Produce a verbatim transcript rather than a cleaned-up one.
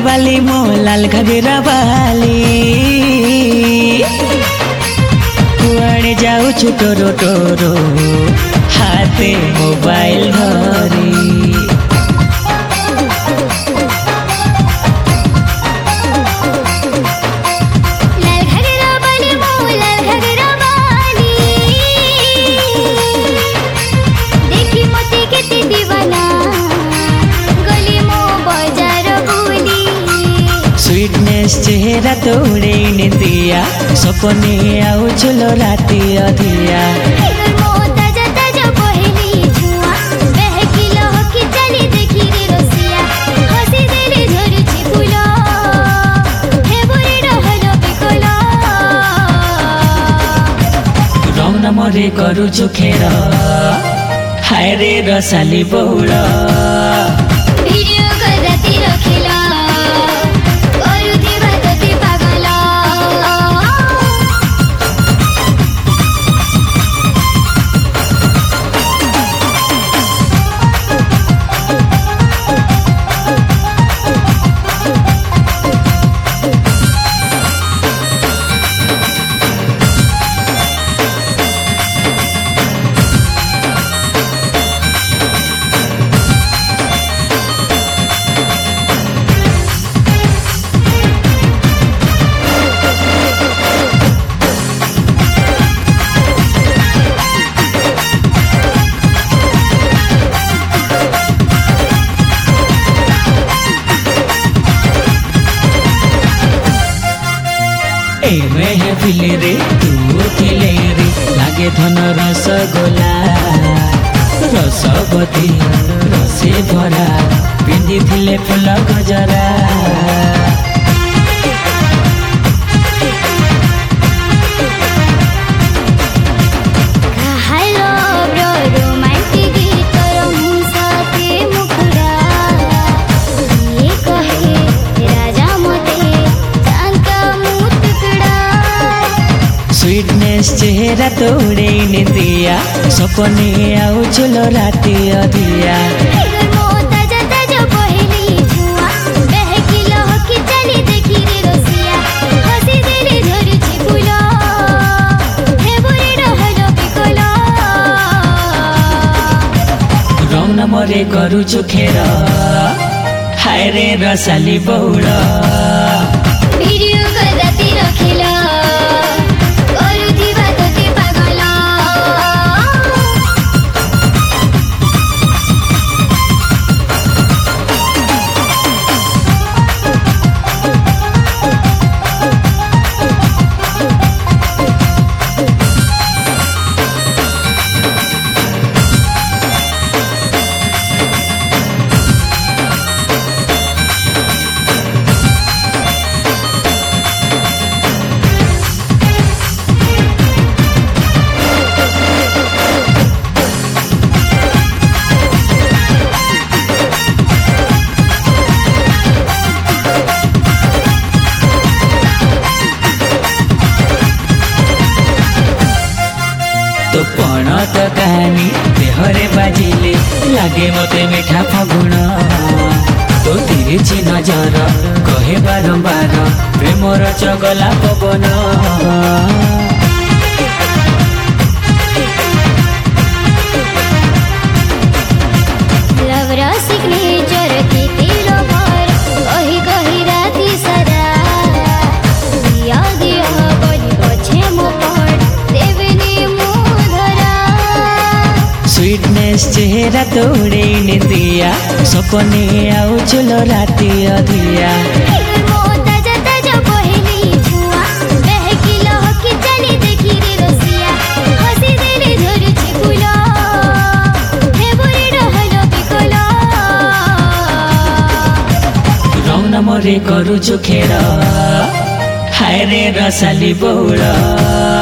बाली मो लाल घाघरा बाली कुआड़े जाऊ टोरो टोरो हाथे मोबाइल धरी स्वीटनेस चेहरा तोड़े निंदिया सपने आउ चलो राती अधिया रौना मरे करू चोखेर हाय रे रसाली बहुल फिले रे तू फिले रे लागे धन रसगोला रसवती रसे भरा पिंधि थिले फुल गजरा स्वीटनेस चेहरा तोड़े निंदिया सपने आउ चलो राती अधिया रौना मरे करू चोखेर हाय रे रसाली बहुल तो पण तो कहानी देहरे बाजिले लागे मते मिठा फगुण तो तिरछी नजर कहे बारंबार प्रेमर चगला पवन स्वीटनेस चेहरा तोड़े निंदिया सपने आउ चलो राती अधिया रौना मरे करू चोखेर हाय रे रसाली बहुल।